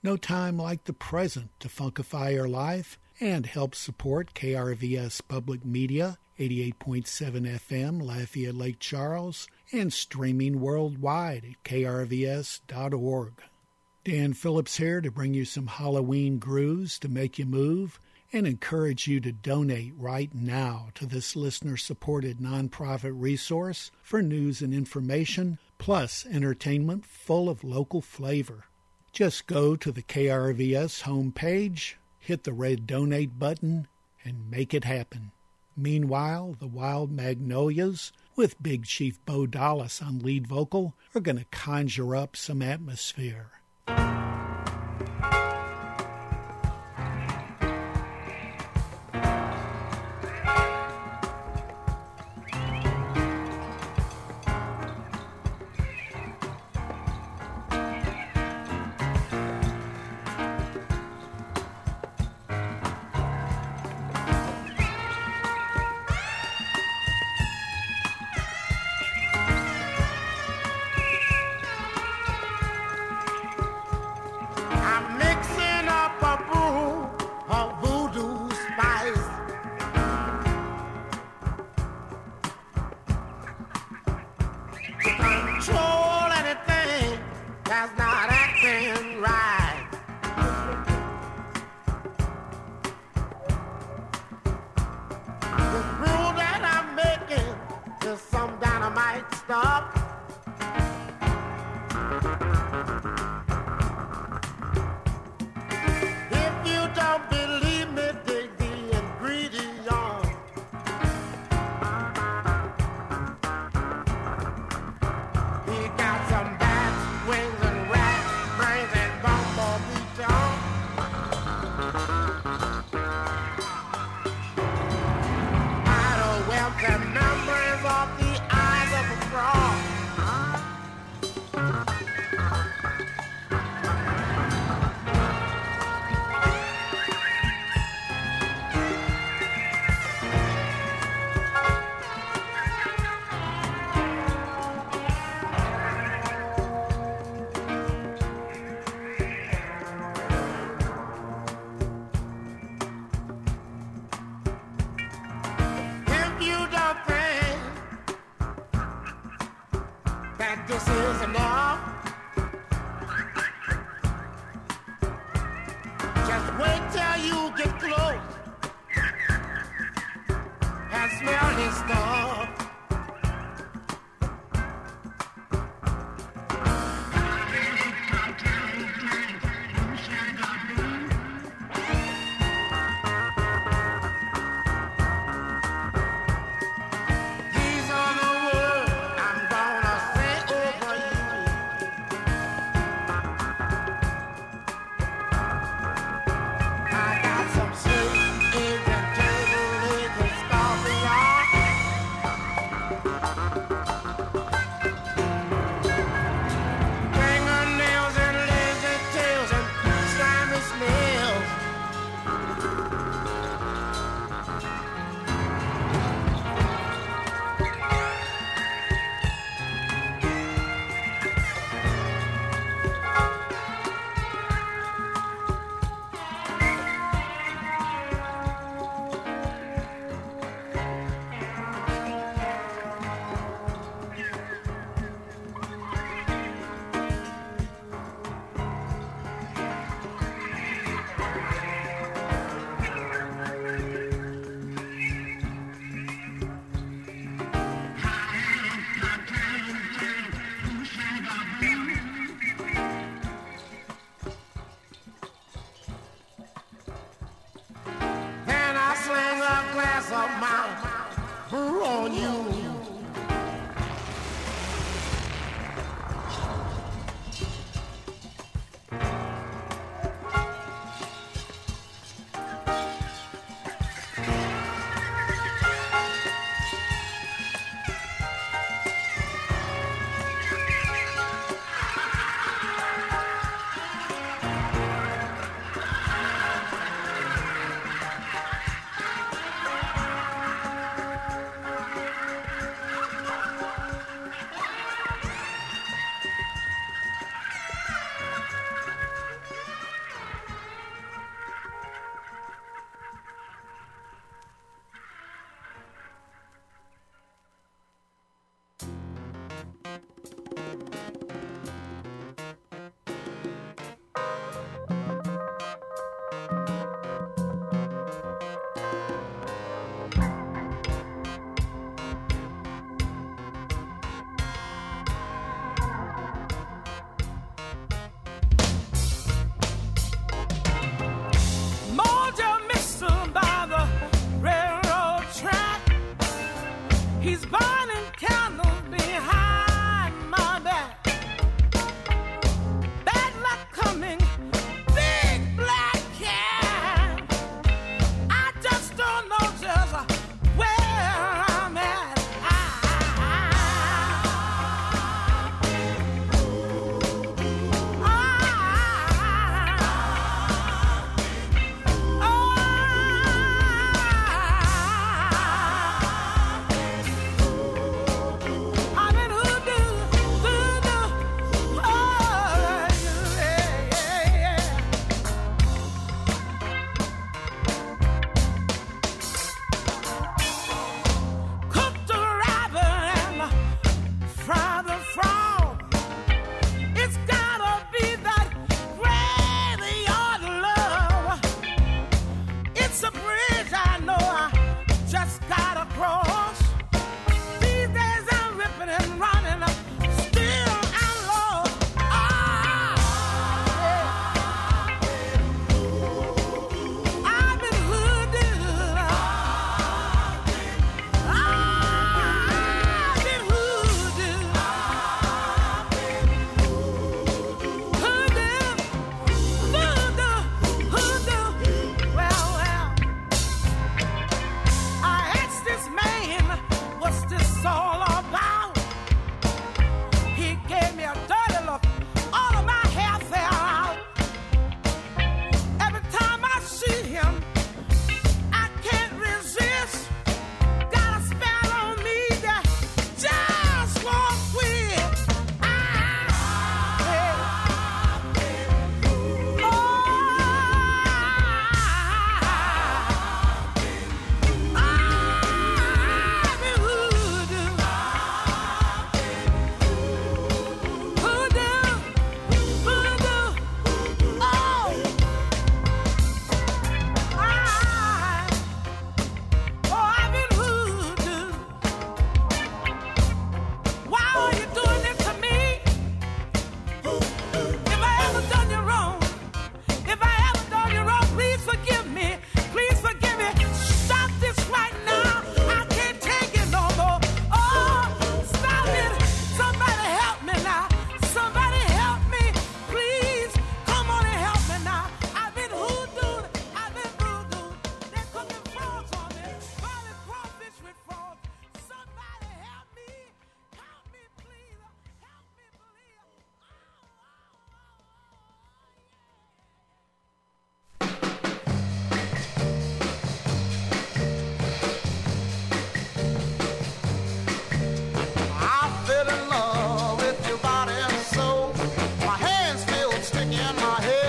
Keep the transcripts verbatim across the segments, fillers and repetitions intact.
No time like the present to funkify your life and help support K R V S Public Media, eighty-eight point seven F M, Lafayette Lake Charles, and streaming worldwide at K R V S dot org. Dan Phillips here to bring you some Halloween grooves to make you move and encourage you to donate right now to this listener-supported nonprofit resource for news and information, plus entertainment full of local flavor. Just go to the K R V S homepage, hit the red donate button, and make it happen. Meanwhile, the Wild Magnolias, with Big Chief Bo Dallas on lead vocal, are going to conjure up some atmosphere.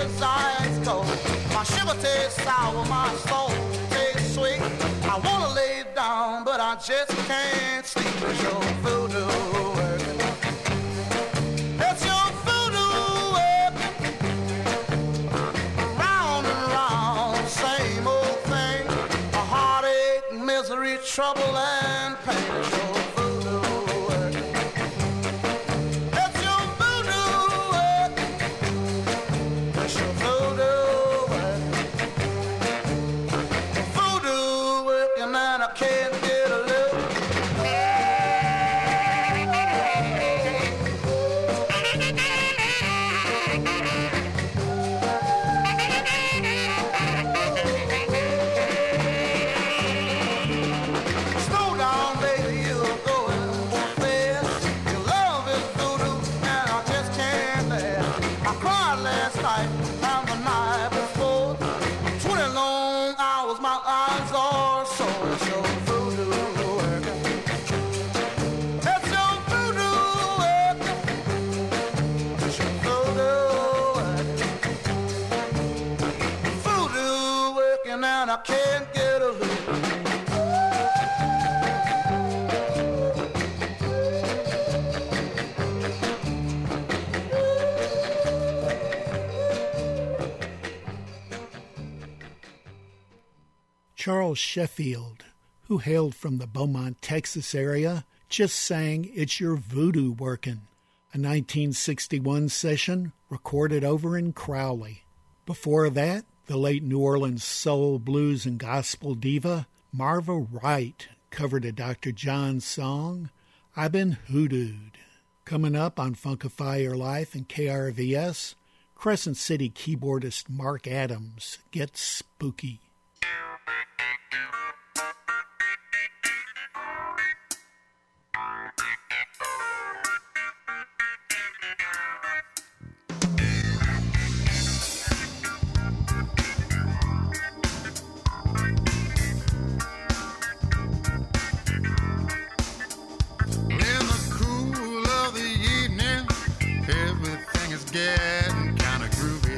is ice cold. My sugar tastes sour, my soul tastes sweet. I wanna lay down, but I just can't sleep. It's your voodoo working. It's your voodoo working. Round and round, same old thing. A heartache, misery, trouble, and pain. It's your voodoo working. It's your voodoo working. It's your voodoo working. Voodoo working, and I can't get a look. Slow down, baby, you're going fast. Your love is voodoo, and I just can't bear. I cried last night and the night before. Twenty long hours, my eyes are sore. It's your voodoo working. It's your voodoo working. It's your voodoo working. Voodoo working, and I can't get a look. Charles Sheffield, who hailed from the Beaumont, Texas area, just sang It's Your Voodoo Workin', a nineteen sixty-one session recorded over in Crowley. Before that, the late New Orleans soul, blues, and gospel diva Marva Wright covered a Doctor John song, I've Been Hoodooed. Coming up on Funkify Your Life and K R V S, Crescent City keyboardist Mark Adams gets spooky. In the cool of the evening, everything is getting kind of groovy.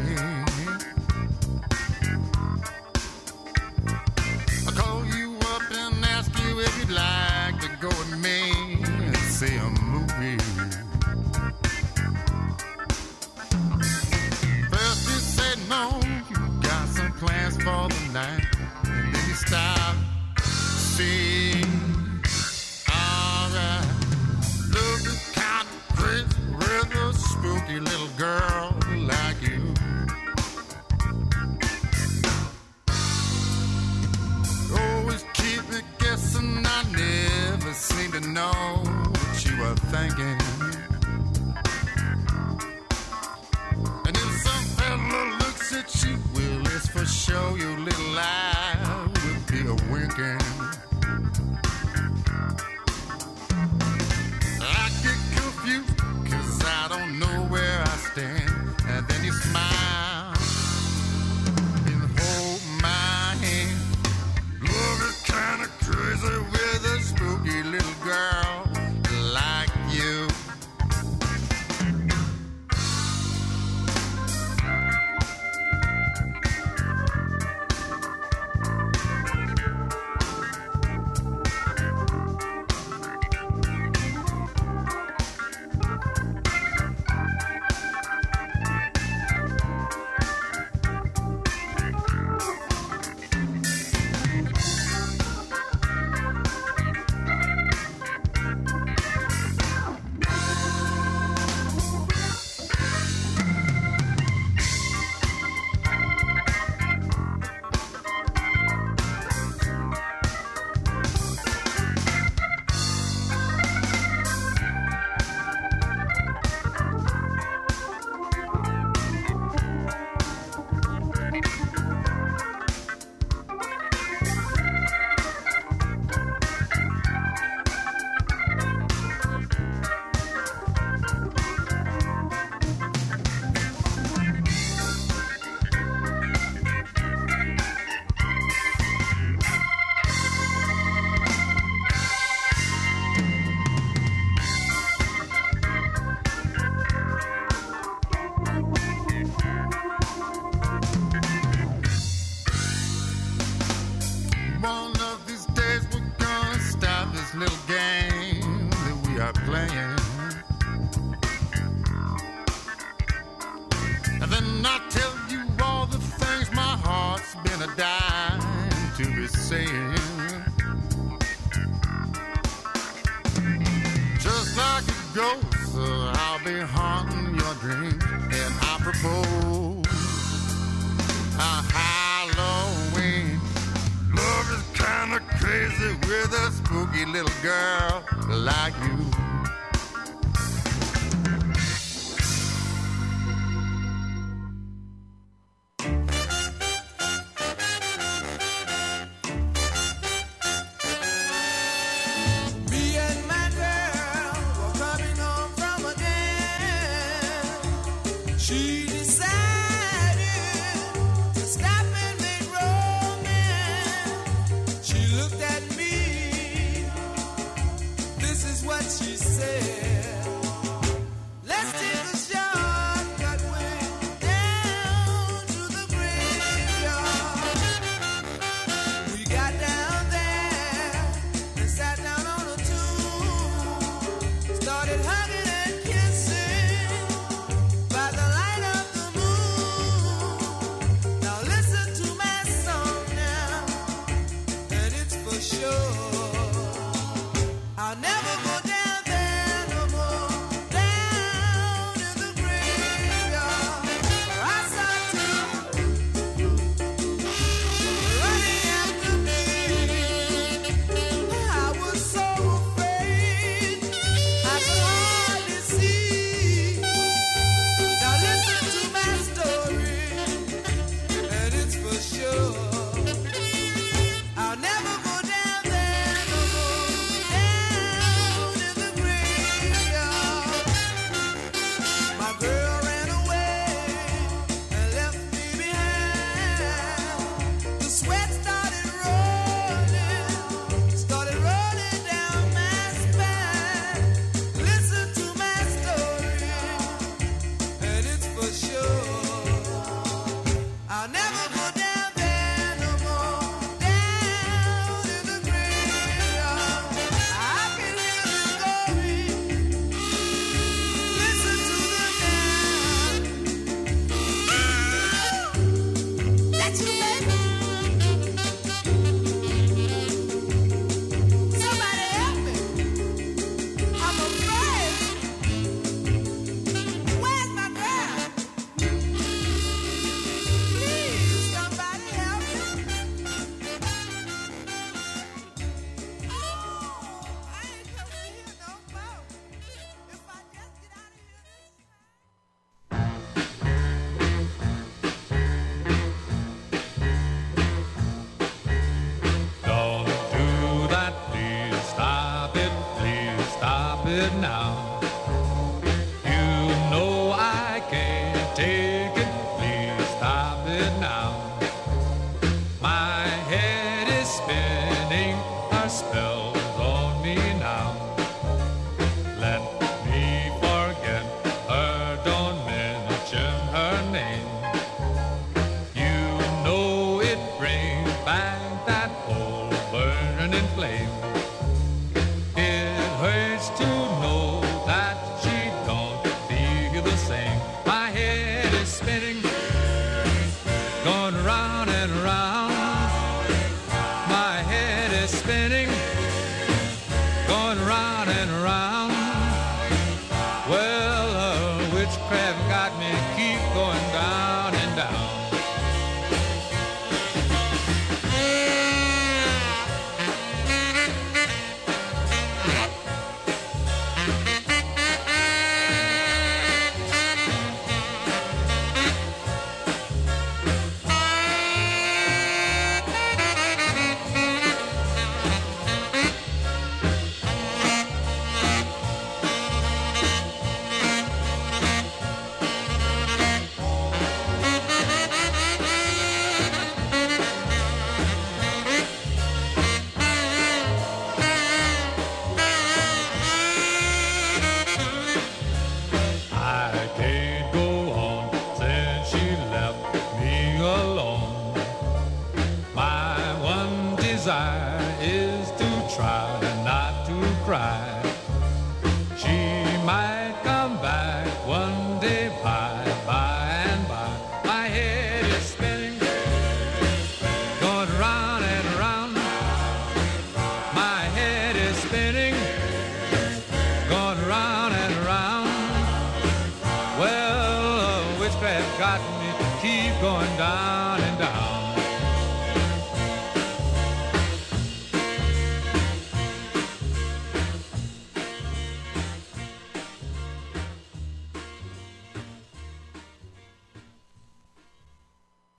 I call you up and ask you if you'd like to go with me and see a movie. First you said no, you got some plans for the night, and then you stopped. See, alright, looking kind of crazy with a spooky little girl like you. Always keep me guessing, I never seem to know what you were thinking. And if some fella looks at you, well, it's for sure your little eye will be a winking. I get confused, cause I don't know where I stand. And then you smile and hold my hand. Love is kinda crazy with a spooky little girl like you. visit with a spooky little girl like you.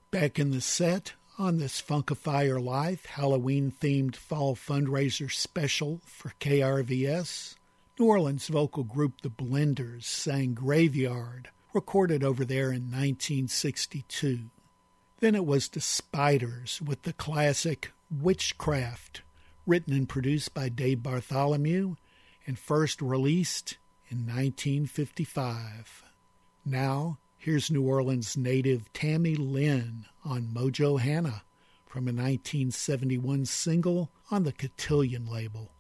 Back in the set on this Funkifier Live Halloween-themed fall fundraiser special for K R V S, New Orleans vocal group The Blenders sang Graveyard, recorded over there in nineteen sixty-two. Then it was the Spiders with the classic Witchcraft, written and produced by Dave Bartholomew and first released in nineteen fifty-five. Now, here's New Orleans native Tammy Lynn on Mojo Hannah from a nineteen seventy-one single on the Cotillion label.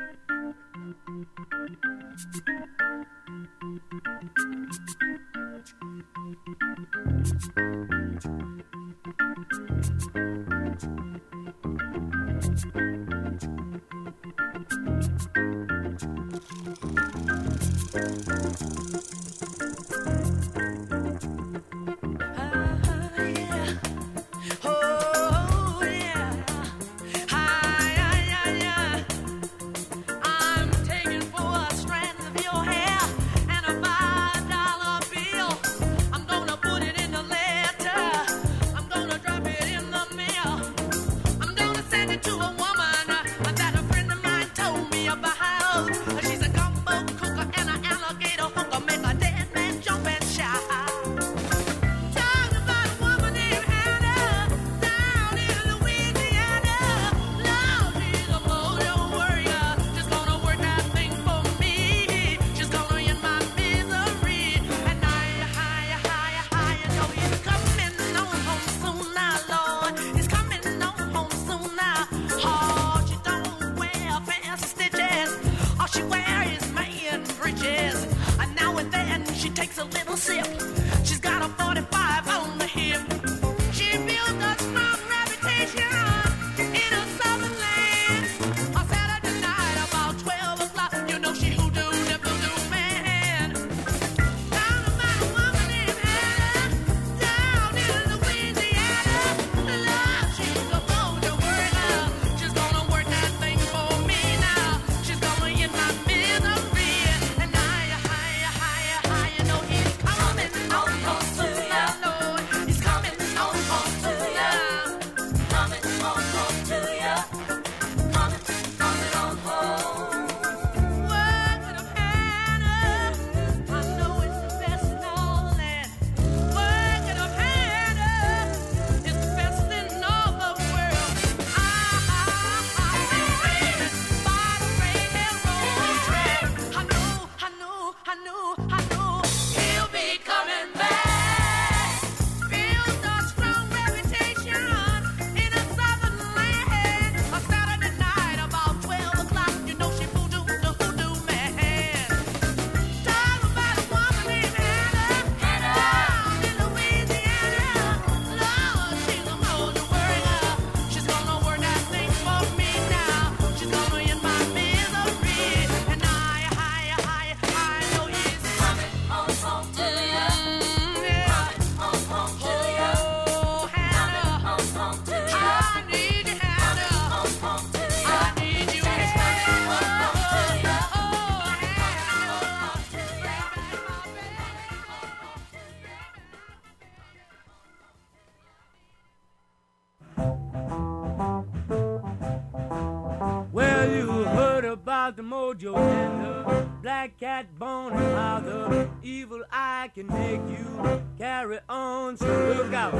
The mojo and the black cat bone and how the evil eye can make you carry on. So look out,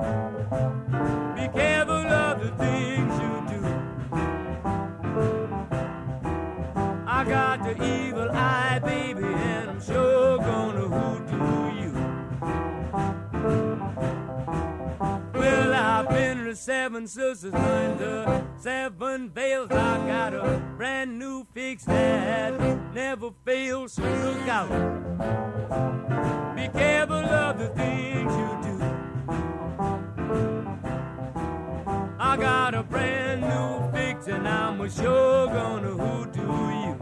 be careful of the things you do. I got the evil eye, baby, and I'm sure gonna hoodoo you. Well, I've been to seven sisters and the seven veils. I got a brand new fix that never fails, so look out. Be careful of the things you do. I got a brand new fix and I'm sure gonna hoodoo you.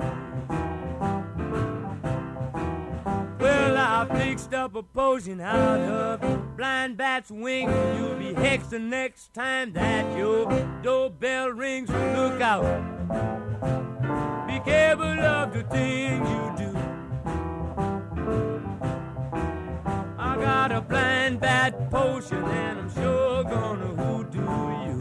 Well, I fixed up a potion out of blind bat's wing. You'll be hexed the next time that your doorbell rings. So look out. Be careful of the things you do. I got a blind bat potion and I'm sure sure gonna hoodoo you.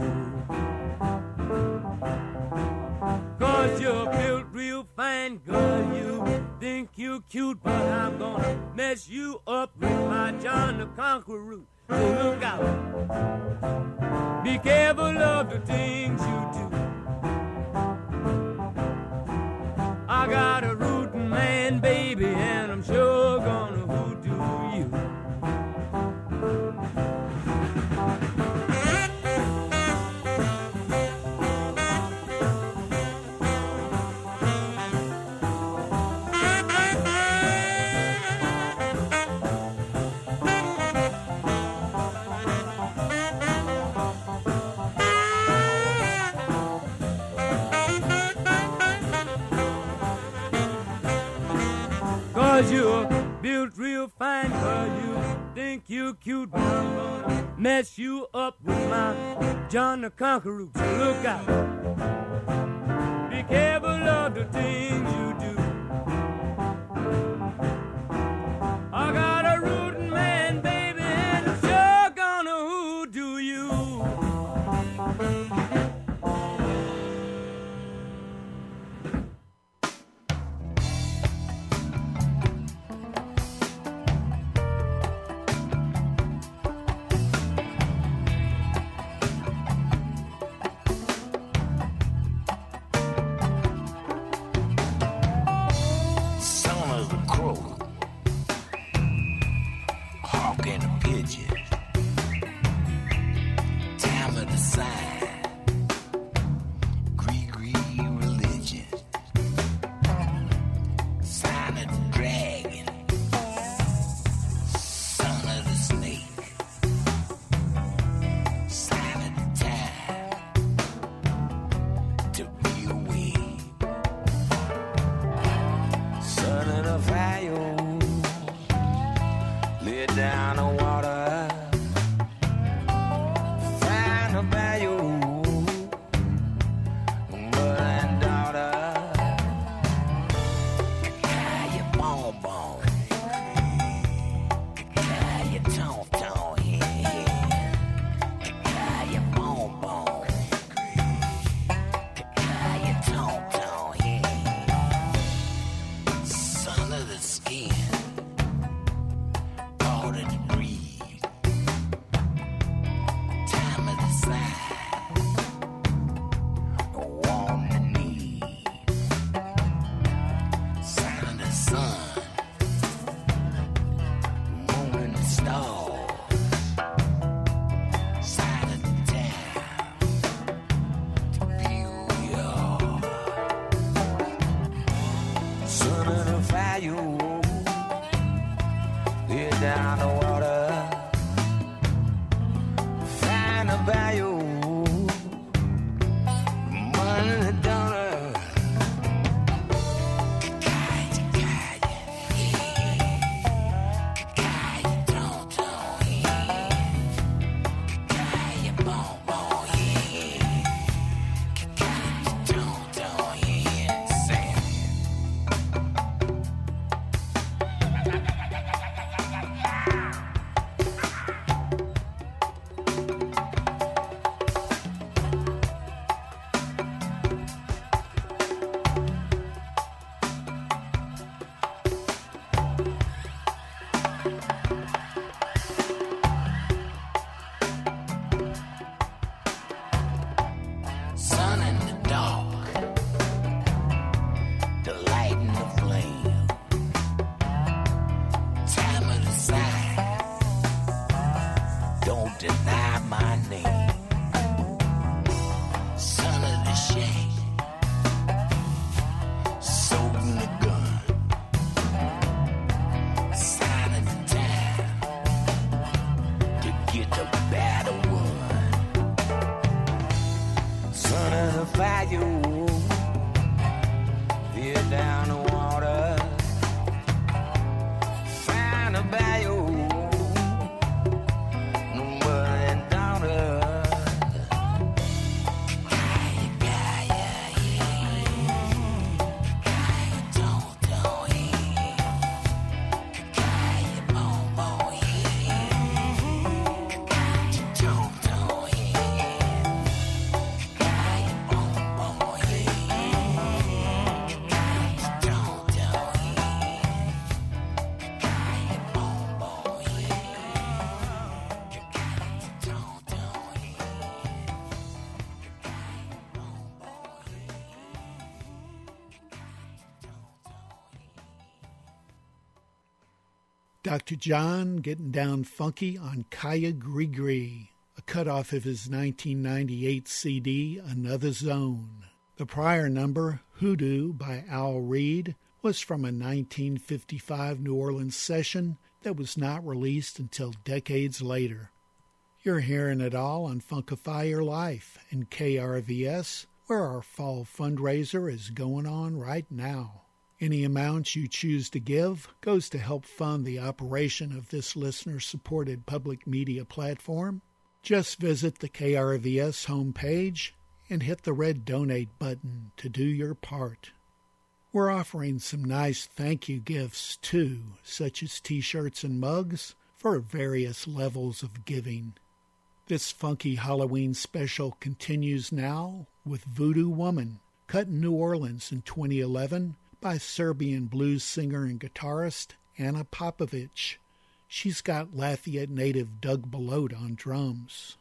Cause you're built real fine, girl, you think you're cute, but I'm gonna mess you up with my John the Conqueror. So look out, be careful of the things you do. I got a rootin' man, baby, and I'm sure gonna hoodoo you. Cause you're built real fine, girl, you think you're cute, but I'm gonna mess you up with my John the Conqueror. So look out, be careful of the things you do. I got a rootin' man, baby, and I'm sure gonna hoodoo you. Don't Doctor John getting down funky on Kaya Gree, a cutoff of his nineteen ninety-eight C D, Another Zone. The prior number, Hoodoo by Al Reed, was from a nineteen fifty-five New Orleans session that was not released until decades later. You're hearing it all on Funkify Your Life and K R V S, where our fall fundraiser is going on right now. Any amount you choose to give goes to help fund the operation of this listener-supported public media platform. Just visit the K R V S homepage and hit the red donate button to do your part. We're offering some nice thank you gifts too, such as t-shirts and mugs for various levels of giving. This funky Halloween special continues now with Voodoo Woman, cut in New Orleans in twenty eleven by Serbian blues singer and guitarist Anna Popovic. She's got Lafayette native Doug Belote on drums.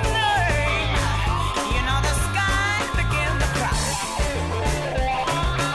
You know the sky begin to cry.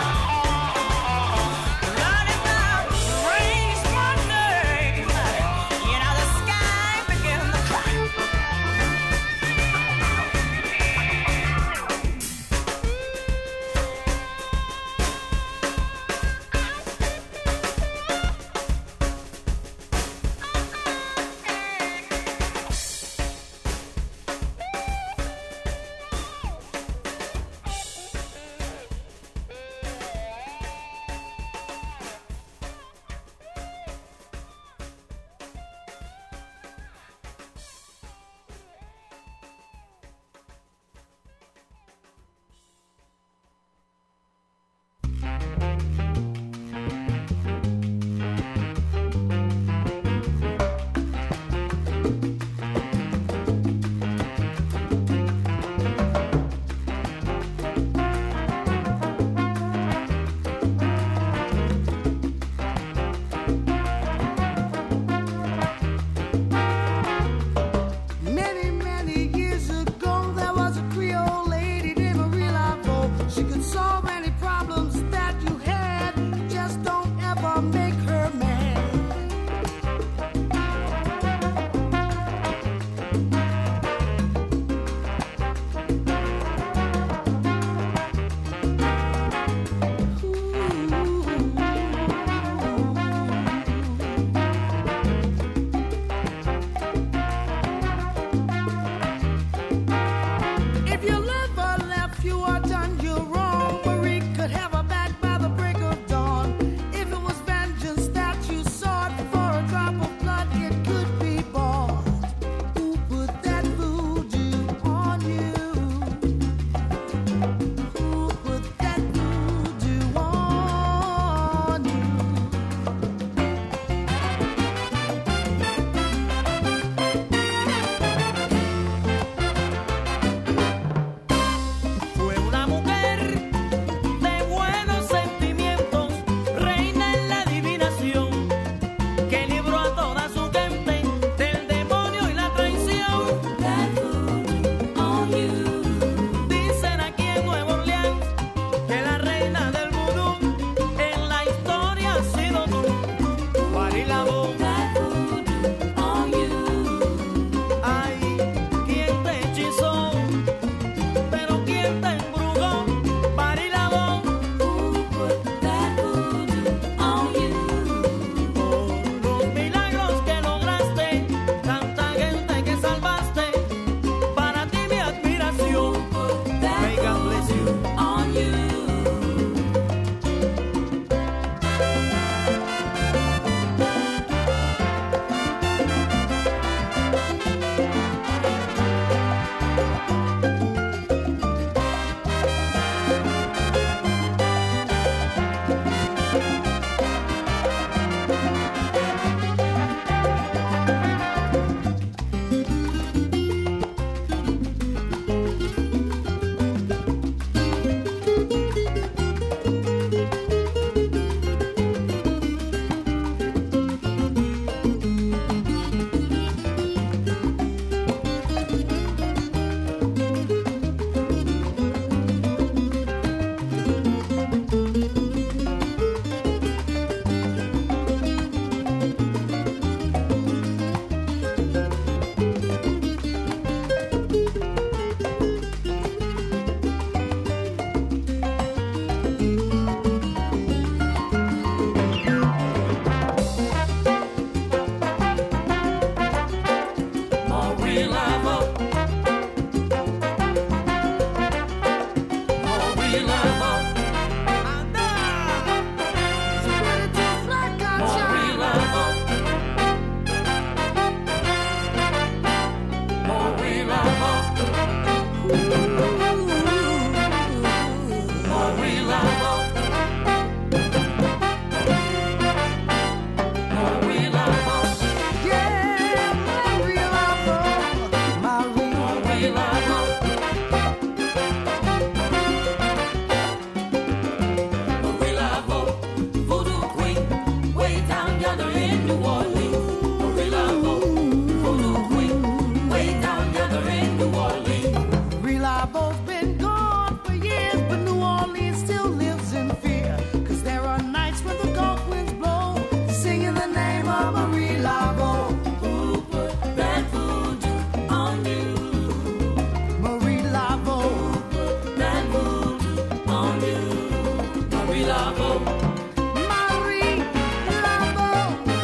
New Orleans. Marie Laveau, voodoo queen, way down yonder in New Orleans. Marie Laveau's been gone for years, but New Orleans still lives in fear. Cause there are nights when the gulf winds blow, singing the name of Marie Laveau. Who put that voodoo on you? Marie Laveau. That voodoo on you. Marie Laveau. Marie Laveau.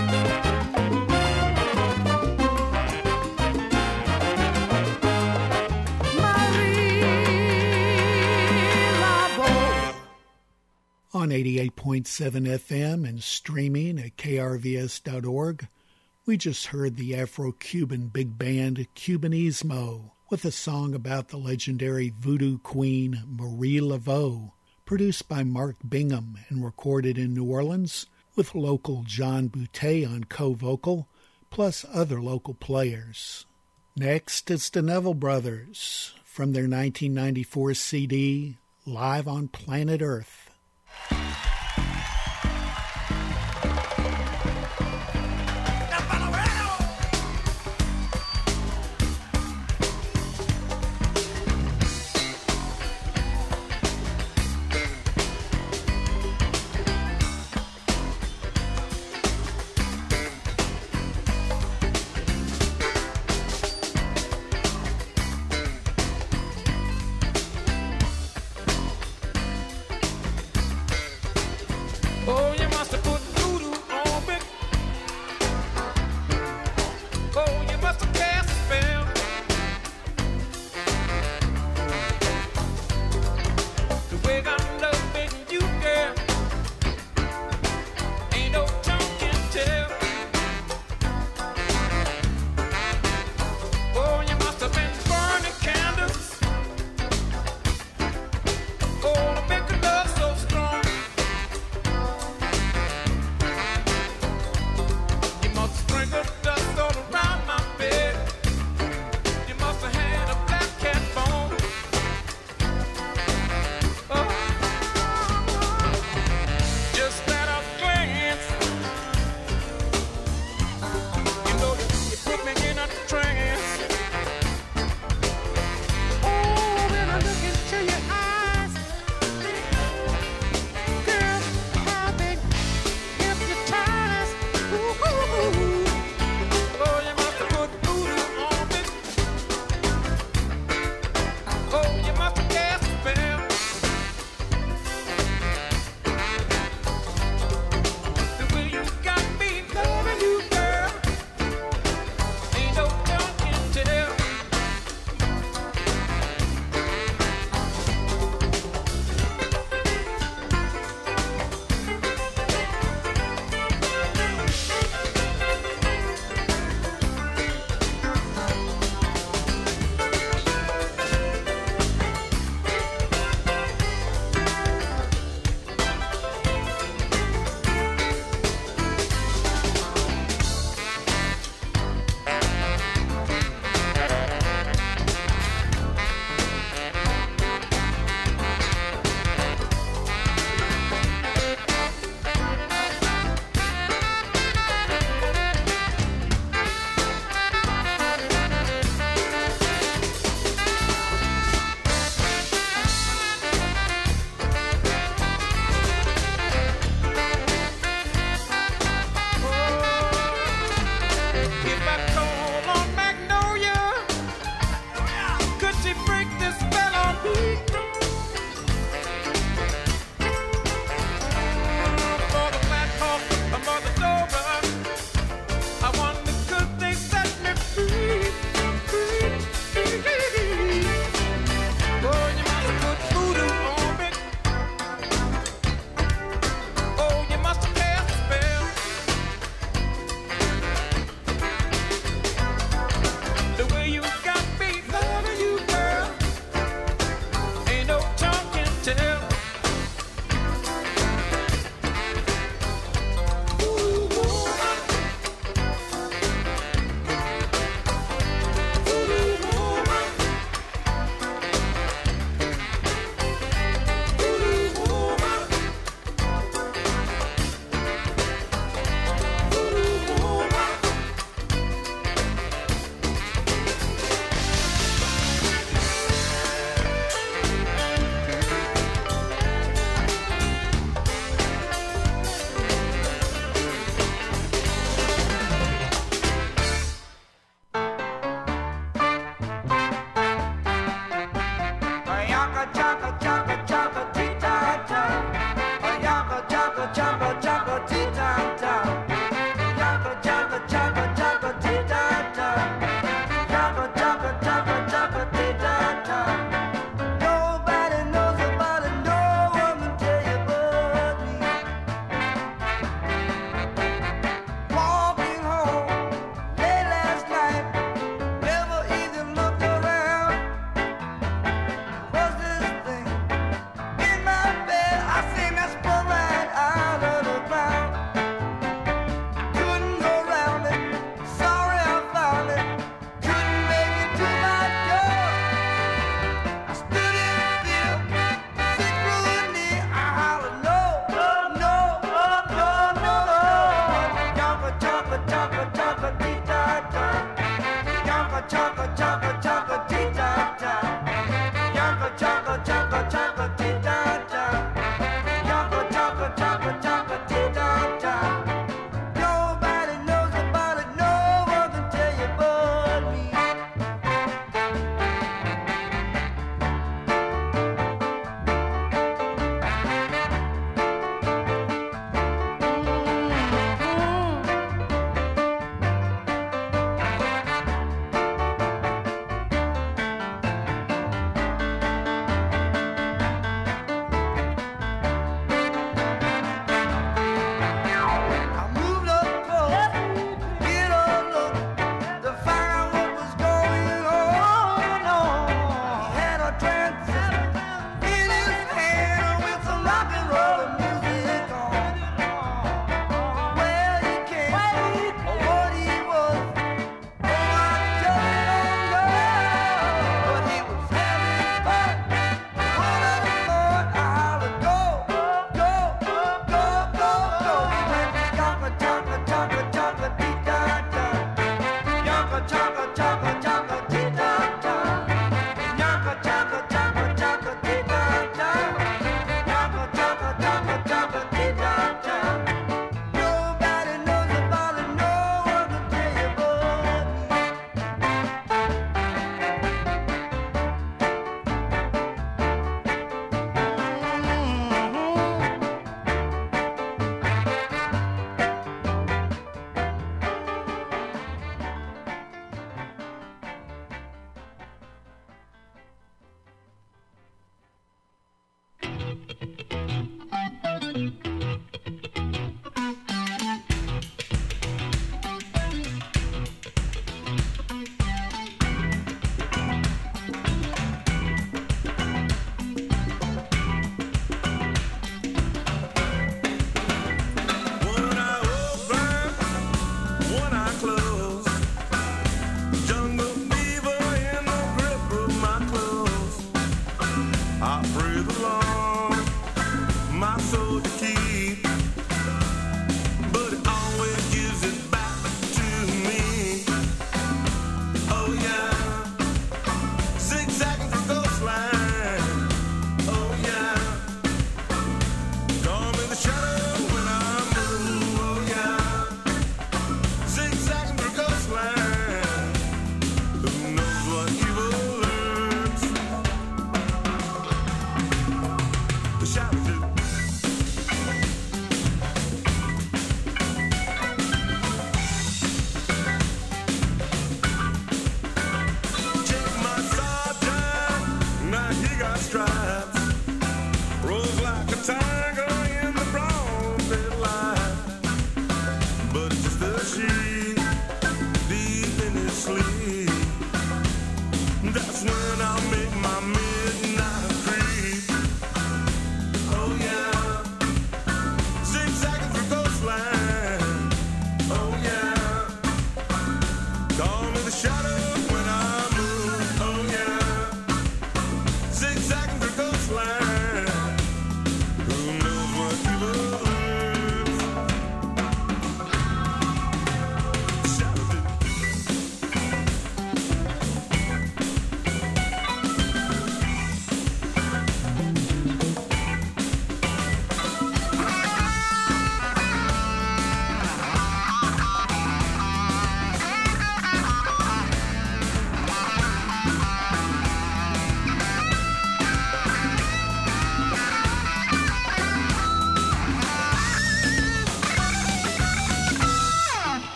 On eighty-eight point seven F M and streaming at K R V S dot org, we just heard the Afro-Cuban big band Cubanismo with a song about the legendary voodoo queen Marie Laveau, produced by Mark Bingham and recorded in New Orleans with local John Boutte on co-vocal, plus other local players. Next, it's the Neville Brothers from their nineteen ninety-four C D, Live on Planet Earth.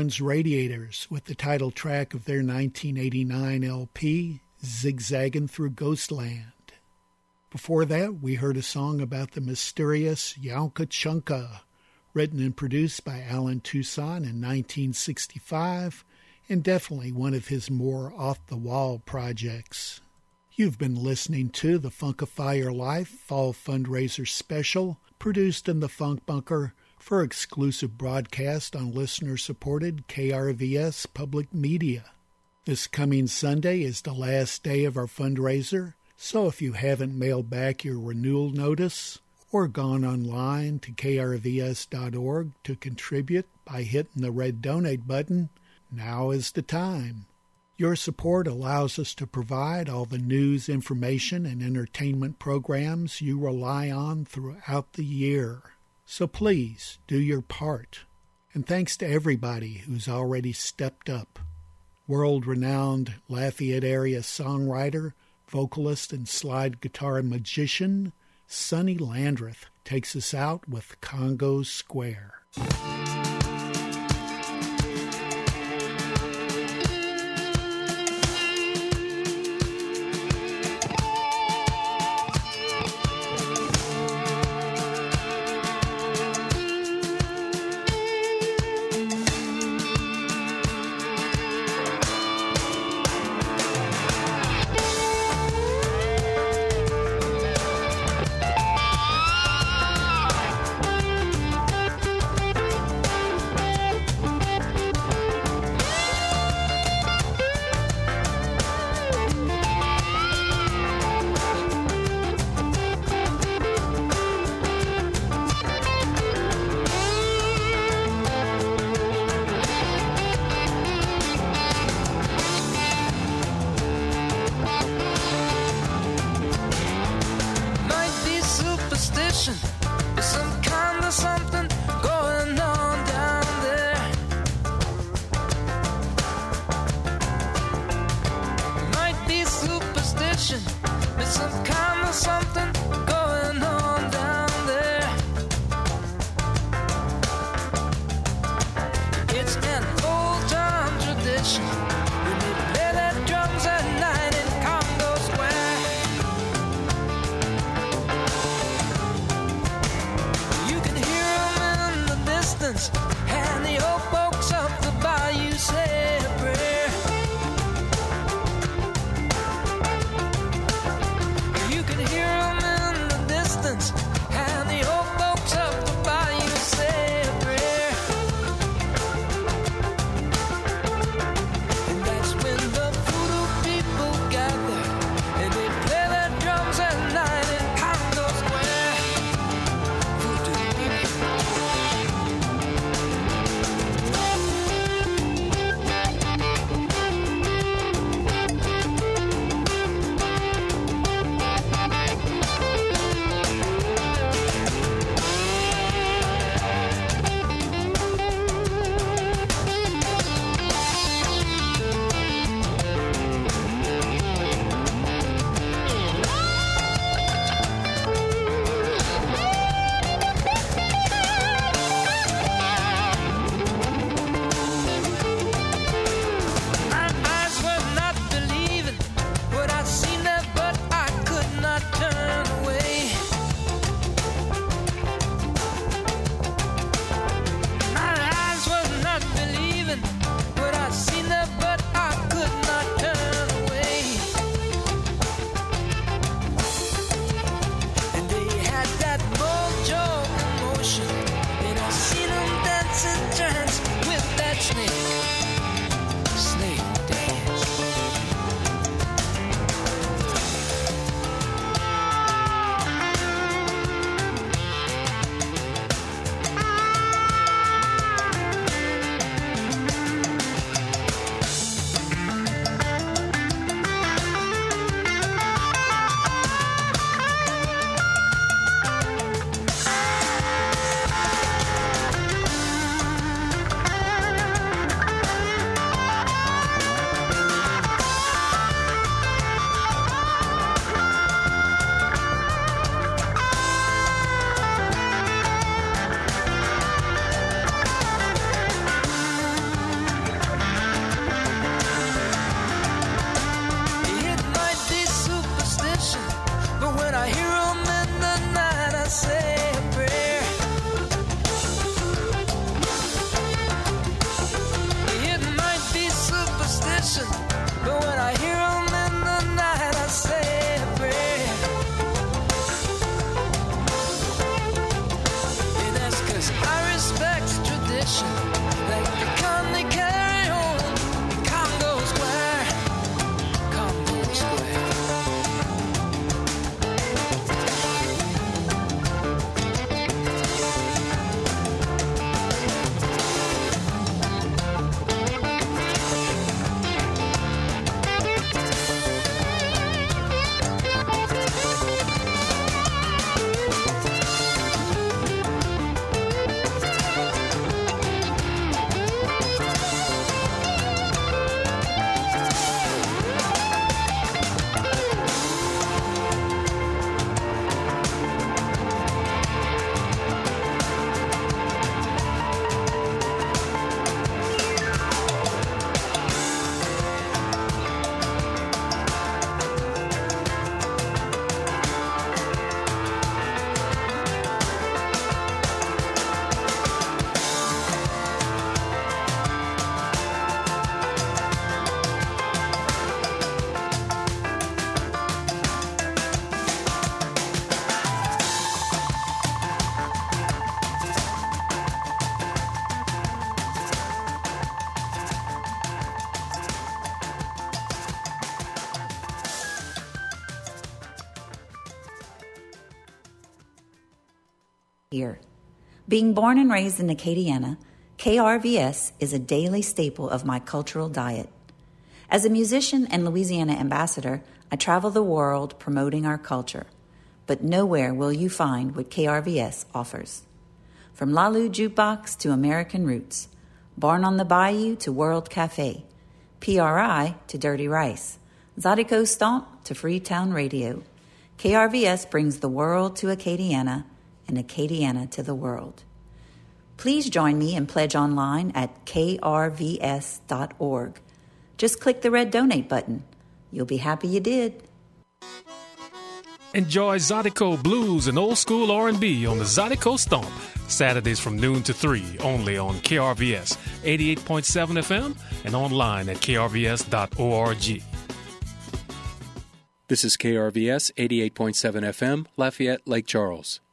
Owens Radiators with the title track of their nineteen eighty-nine L P, Zigzagging Through Ghostland. Before that, we heard a song about the mysterious Yonka Chunka, written and produced by Alan Toussaint in nineteen sixty-five, and definitely one of his more off-the-wall projects. You've been listening to the Funkifier Life Fall Fundraiser Special, produced in the Funk Bunker for exclusive broadcast on listener-supported K R V S Public Media. This coming Sunday is the last day of our fundraiser, so if you haven't mailed back your renewal notice or gone online to K R V S dot org to contribute by hitting the red donate button, now is the time. Your support allows us to provide all the news, information, and entertainment programs you rely on throughout the year. So please do your part. And thanks to everybody who's already stepped up. World-renowned Lafayette area songwriter, vocalist, and slide guitar magician, Sonny Landreth takes us out with Congo Square. Here. Being born and raised in Acadiana, K R V S is a daily staple of my cultural diet. As a musician and Louisiana ambassador, I travel the world promoting our culture, but nowhere will you find what K R V S offers. From Lalu Jukebox to American Roots, Barn on the Bayou to World Cafe, P R I to Dirty Rice, Zydeco Stomp to Freetown Radio, K R V S brings the world to Acadiana and Acadiana to the world. Please join me and pledge online at k r v s dot org. Just click the red donate button. You'll be happy you did. Enjoy Zydeco Blues and old school R and B on the Zydeco Stomp, Saturdays from noon to three, only on K R V S eighty-eight point seven F M and online at k r v s dot org. This is K R V S eighty-eight point seven F M, Lafayette, Lake Charles.